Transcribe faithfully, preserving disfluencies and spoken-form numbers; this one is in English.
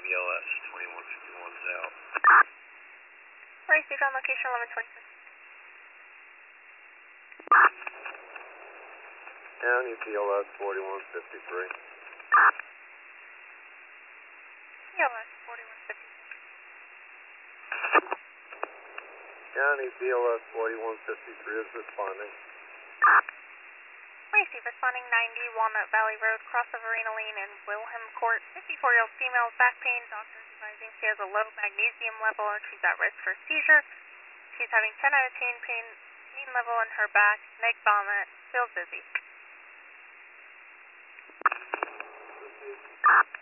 B L S, twenty-one fifty-one's out. Received on location eleven twenty-six. County B L S forty-one fifty-three. B L S forty-one fifty-three. County B L S forty-one fifty-three is responding. Receive responding ninety Walnut Valley Road, crossover Arenaline and Wilhelm Court. fifty-four-year-old female, back pain. Doctors advising she has a low magnesium level and she's at risk for seizure. She's having ten out of ten pain, pain level in her back, neck vomit, feels dizzy. Received.